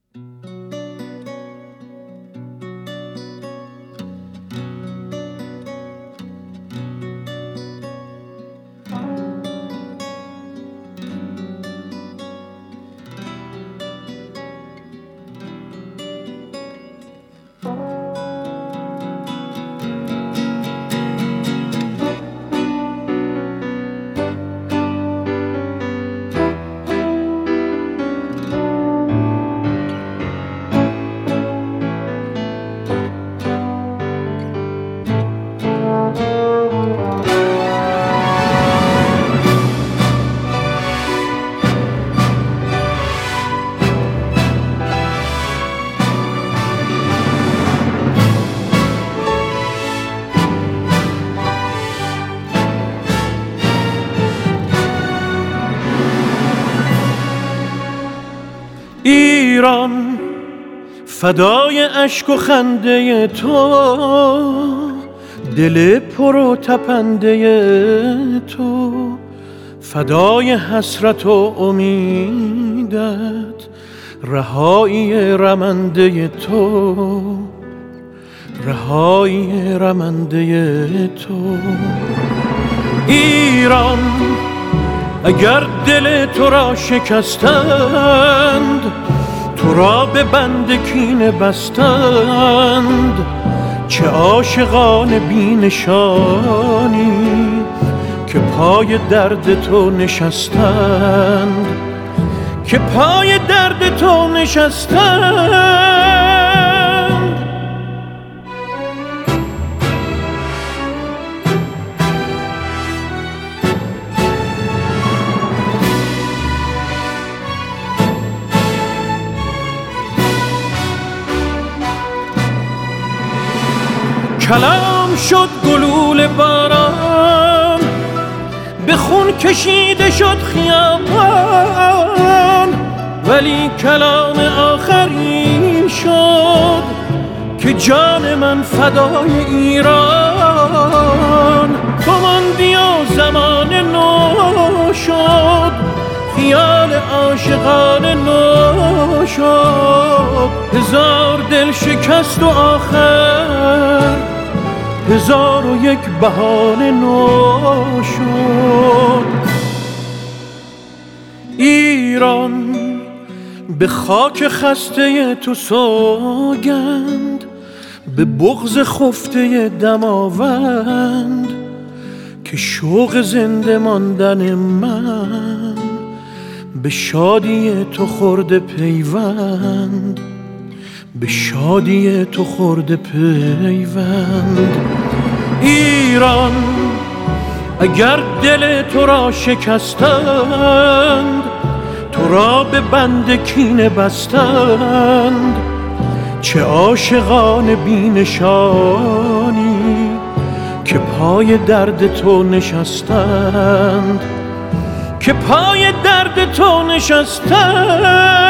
ایران فدای اشک و خنده تو، دل پر و تپنده تو، فدای حسرت و امیدت، رهایی رمنده تو، رهایی رمنده تو. ایران اگر دل تو را شکستند، تو را به بند کینه بستند، چه عاشقان بی نشانی که پای درد تو نشستند، که پای درد تو نشستند. کلام شد گلوله باران، به خون کشیده شد خیابان، ولی کلام آخرین شد که جان من فدای ایران. تو ماندی و زمان نو شد، خیال عاشقان نو شد، هزار دل شکست و آخر 1001 بهانه نو شد. ایران به خاک خسته تو سوگند، به بغض خفته دماوند، که شوق زنده ماندن من به شادی تو خورده پیوند، به شادی تو خورده پیوند. ایران اگر دل تو را شکستند، تو را به بند کینه بستند، چه عاشقان بی نشانی که پای درد تو نشستند، که پای درد تو نشستند.